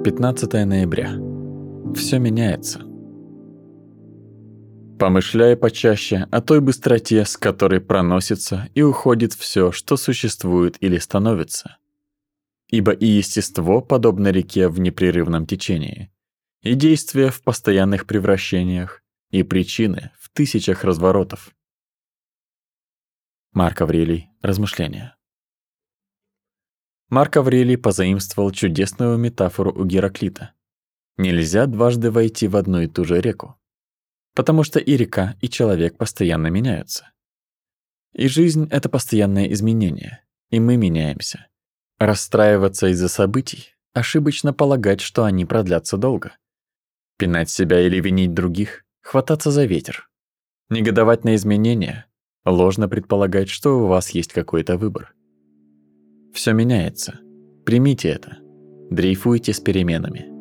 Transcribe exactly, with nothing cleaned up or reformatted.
пятнадцатое ноября. Всё меняется. Помышляй почаще о той быстроте, с которой проносится и уходит всё, что существует или становится. Ибо и естество подобно реке в непрерывном течении, и действия в постоянных превращениях, и причины в тысячах разворотов. Марк Аврелий. Размышления. Марк Аврелий позаимствовал чудесную метафору у Гераклита. Нельзя дважды войти в одну и ту же реку, потому что и река, и человек постоянно меняются. И жизнь — это постоянное изменение, и мы меняемся. Расстраиваться из-за событий, ошибочно полагать, что они продлятся долго. Пинать себя или винить других, хвататься за ветер. Негодовать на изменения, ложно предполагать, что у вас есть какой-то выбор. Всё меняется. Примите это. Дрейфуйте с переменами.